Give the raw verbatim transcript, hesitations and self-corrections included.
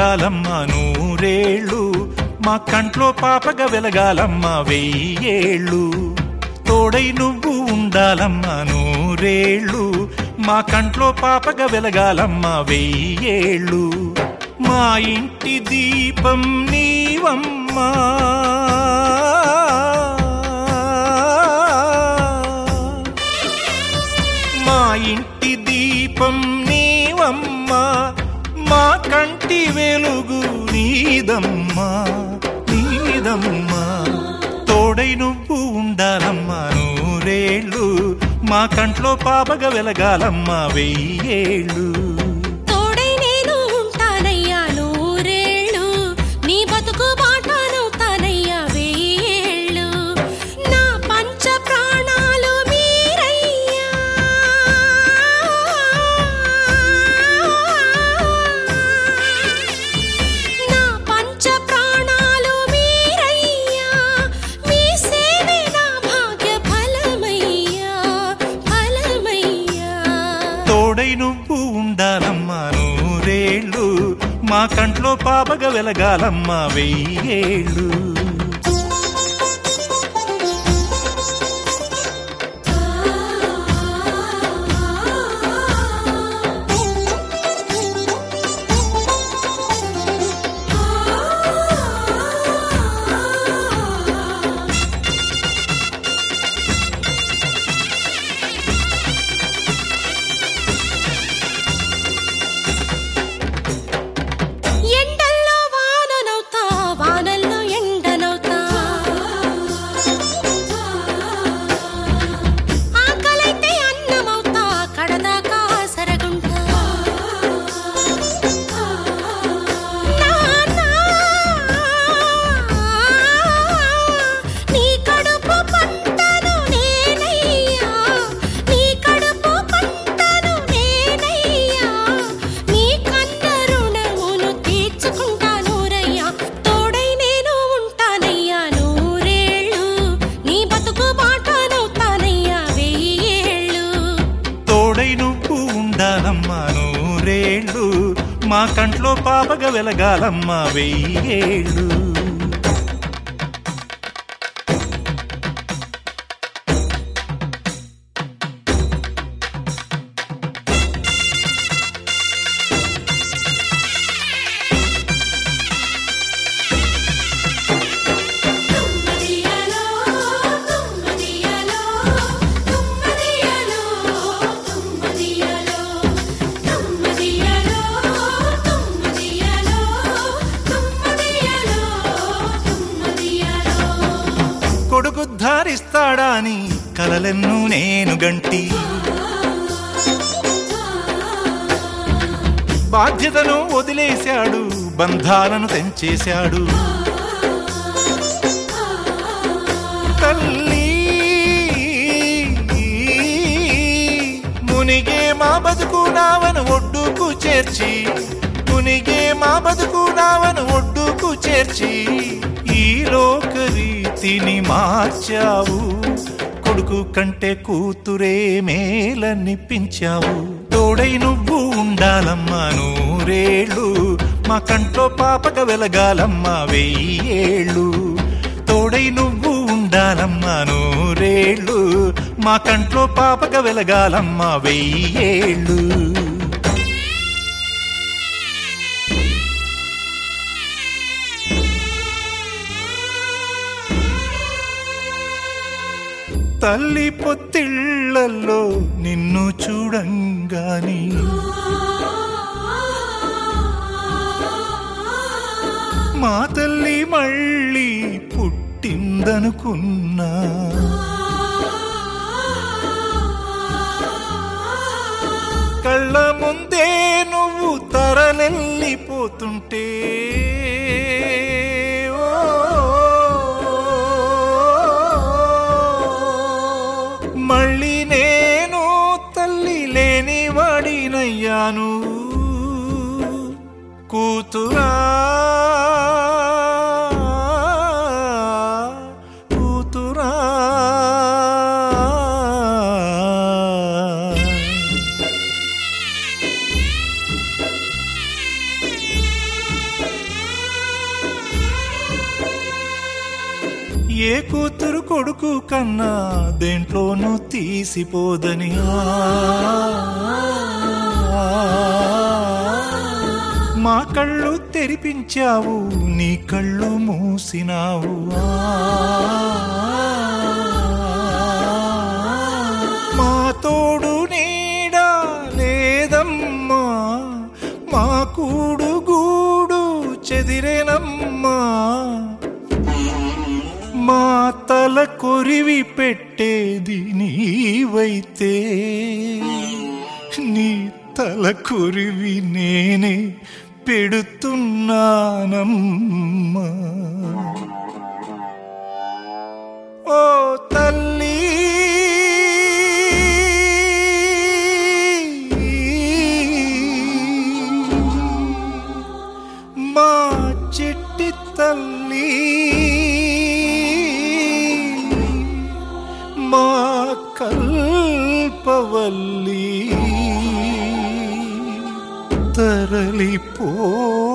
ఉండాలమ్మా నూరేళ్ళు, మా కంట్లో పాపగా వెలగాలమ్మా వెయ్యేళ్ళు. తోడై నువ్వు ఉండాలమ్మా నూరేళ్ళు, మా కంట్లో పాపగా వెలగాలమ్మా వెయ్యేళ్ళు. మా ఇంటి దీపం నీవమ్మా, మా ఇంటి దీపం నీవమ్మా, మా కంటి వెలుగు నీదమ్మా నీదమ్మా. తోడై నువ్వు ఉండాలమ్మా నూరేళ్ళు, మా కంట్లో పాపగా వెలగాలమ్మా వెయ్యేళ్ళు. తోడై నేను ఉంటానయ్యా నూరేళ్ళు, నీ బతుకు బాటనవుతానయ్యా వెయ్యేళ్ళు. నా పంచ ప్రాణాలు మీరయ్యా, నా పంచ ప్రాణాలు మీరయ్యా, మీ సేవే నా భాగ్య ఫలమయ్యా ఫలమయ్యా. తోడై నువ్వు ఉండాలమ్మా నూరేళ్ళు, మా కంట్లో పాపగా వెలగాలమ్మా వెయ్యేళ్ళు. ఎండల్లో వాననవుతా, వానల్లో ఎండనవుతా, ఆకలైతే అన్నమవుతా, కడదాకా సరగుంటా. నాన్నా, నీ కడుపు పంటను నేనయ్యా, నీ కడుపు పంటను నేనయ్యా, నీ కన్న రుణమును తీర్చుకుంటానూరయ్యా. తోడై నేను ఉంటానయ్యా నూరేళ్ళు, నీ బతుకు బాటనవుతానయ్యా వెయ్యేళ్ళు. తోడై నువ్వు ఉండాలమ్మా నూరేళ్ళు, మా కంట్లో పాపగా వెలగాలమ్మా వెయ్యేళ్ళు. తుమ్మదియలో తుమ్మదియలో తుమ్మదియలో తుమ్మదియలో తుమ్మదియలో తుమ్మదియలో తుమ్మదియలో తుమ్మదియలో. కొడుకు ధారిస్తాడాని కలలెన్ను నేను గంటి, బాధ్యతను వదిలేశాడు, బంధాలను తెంచేశాడు. తల్లి మునిగే మా బతుకు నావను ఒడ్డుకు చేర్చి, మునిగే మా బతుకు నావను ఒడ్డుకు చేర్చి, ఈ లోక రీతిని మార్చావు, కొడుకు కంటే కూతురే మేలనిపించావు. తోడై నువ్వు ఉండాలమ్మా నూరేళ్ళు, మా కంట్లో పాపగా వెలగాలమ్మా వెయ్యేళ్ళు. తోడై నువ్వు ఉండాలమ్మా నూరేళ్ళు, మా కంట్లో పాపగా వెలగాలమ్మా వెయ్యేళ్ళు. తల్లి పొత్తిళ్లలో నిన్ను చూడంగాని, మా తల్లి మళ్ళీ పుట్టిందనుకున్నా. కళ్ళ ముందే నువ్వు తరలెళ్ళిపోతుంటే, ఓ మళ్ళీ నేను తల్లి లేని వాడినయ్యాను. కూతురా కూతురా ఏ కూతురు కొడుకు కన్నా దేంట్లోనూ తీసిపోదని మా కళ్ళు తెరిపించావు నీ కళ్ళు మూసినావు మా తోడు నీడా లేదమ్మా మా కూడు గూడు చెదిరేనమ్మా మా తల కొరివి పెట్టేది నీవైతే నీ తల కొరివి నేనే పెడుతున్నానమ్మా ఓ తల్లి మా చిట్టి తల్లి మా కల్పవల్లి తరలిపో